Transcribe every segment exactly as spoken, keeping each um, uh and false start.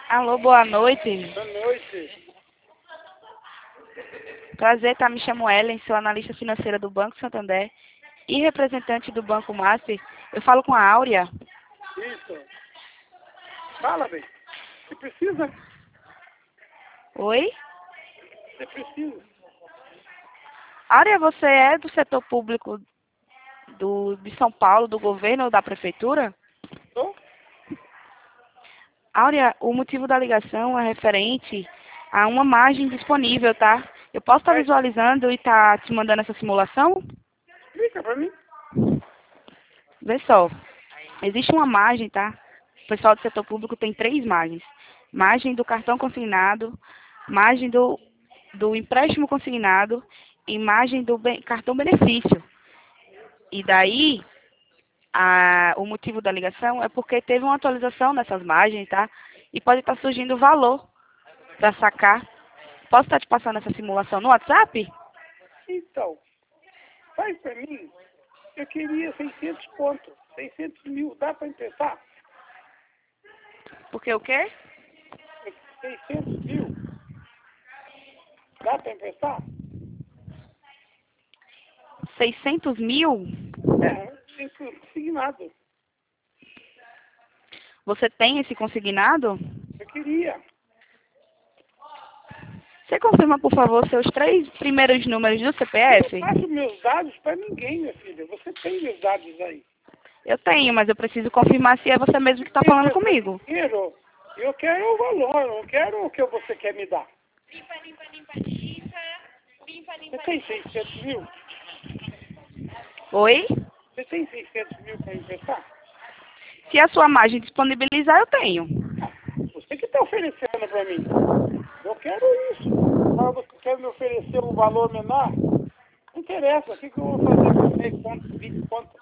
Alô, boa noite. Boa noite. Prazer, tá? Me chamo Ellen, sou analista financeira do Banco Santander e representante do Banco Master. Eu falo com a Áurea. Isso. Fala, bem. Você precisa? Oi? Você precisa. Áurea, você é do setor público do, de São Paulo, do governo ou da prefeitura? Tô? Áurea, o motivo da ligação é referente a uma margem disponível, tá? Eu posso estar É. visualizando e estar te mandando essa simulação? Explica pra mim. Vê só, existe uma margem, tá? O pessoal do setor público tem três margens. Margem do cartão consignado, margem do, do empréstimo consignado e margem do be- cartão benefício. E daí, a, o motivo da ligação é porque teve uma atualização nessas margens, tá? E pode estar surgindo valor para sacar. Posso estar te passando essa simulação no WhatsApp? Então, faz pra mim. Eu queria seiscentos pontos. seiscentos mil. Dá pra emprestar? Porque o quê? seiscentos mil. Dá pra emprestar? seiscentos mil? É, tem consignado. Você tem esse consignado? Eu queria. Você confirma, por favor, seus três primeiros números do Eu C P F? não passo meus dados pra ninguém, minha filha. Você tem meus dados aí. Eu tenho, mas eu preciso confirmar se é você mesmo que está Quem falando empresta comigo. dinheiro, eu quero o valor, eu não quero o que você quer me dar. Você tem seiscentos mil? Oi? Você tem seiscentos mil para emprestar? Se a sua margem disponibilizar, eu tenho. Ah, você que está oferecendo para mim. Eu quero isso. Mas você quer me oferecer um valor menor? Não interessa. O que, que eu vou fazer com dez pontos, vinte pontos?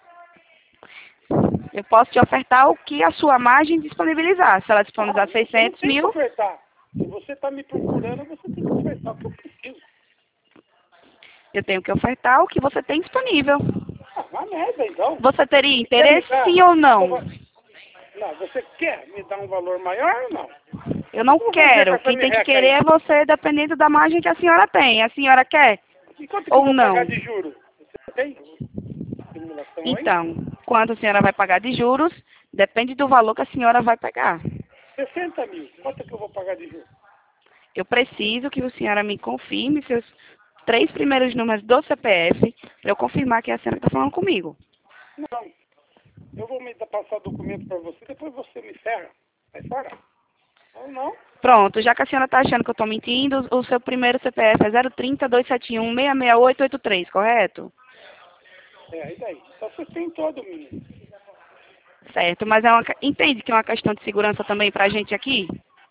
Eu posso te ofertar o que a sua margem disponibilizar. Se ela disponibilizar Ah, você não seiscentos tem que mil, ofertar. Se você está me procurando, você tem que ofertar o que eu preciso. eu tenho que ofertar o que você tem disponível. Ah, uma merda, então. Você teria Você quer me interesse, dar... sim ou não? Não, você quer me dar um valor maior ou não? Eu não O que eu vou fazer com quero. essa Quem tem que merreca querer aí? é você, dependendo da margem que a senhora tem. A senhora quer E quanto que eu ou vou pagar não? de juros? Você tem simulação aí? Então, quanto a senhora vai pagar de juros, depende do valor que a senhora vai pegar. sessenta mil. Quanto que eu vou pagar de juros? Eu preciso que a senhora me confirme seus três primeiros números do C P F para eu confirmar que é a senhora está falando comigo. Não. Eu vou me dar- passar o documento para você, depois você me ferra. Sai fora. Ou não? Pronto, já que a senhora está achando que eu estou mentindo, o seu primeiro C P F é zero trinta, dois sete um, seis seis oito oito três, correto? É, e daí? Então você tem todo, menino. Certo, mas é uma, que- entende que é uma questão de segurança também para a gente aqui?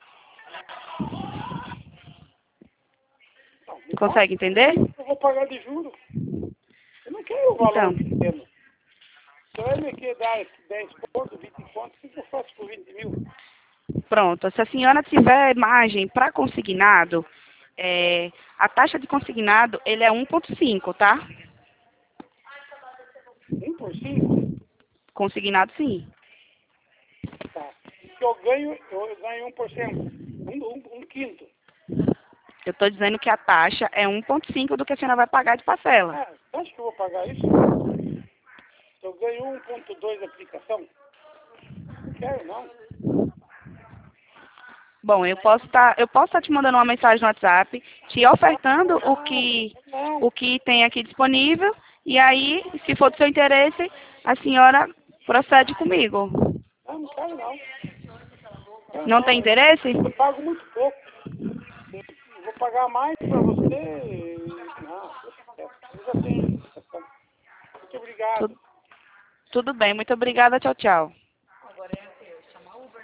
Não, me passa. Consegue entender? Eu vou pagar de juros. Eu não quero o Então, valor pequeno. Você vai me querer dar dez pontos, vinte pontos, o que que eu faço por vinte mil? pronto. Se a senhora tiver margem para consignado, é, a taxa de consignado ele é um vírgula cinco, tá? Um por cinco? Consignado sim. Tá. Se eu ganho, eu ganho um por cento. Um, um, um quinto. Eu estou dizendo que a taxa é um vírgula cinco do que a senhora vai pagar de parcela. Ah, você acha que eu vou pagar isso? Se eu ganho um ponto dois de aplicação? Não quero, não. Bom, eu posso estar, eu posso estar te mandando uma mensagem no WhatsApp, te ofertando o que, Não, o que tem aqui disponível, e aí, se for do seu interesse, a senhora procede comigo. não, não quero, não. Quero, Não tem não. interesse? Eu pago muito pouco. Eu vou pagar mais para você. Não, eu já tenho aplicação. Muito obrigado. Tu- Tudo bem, muito obrigada, tchau, tchau.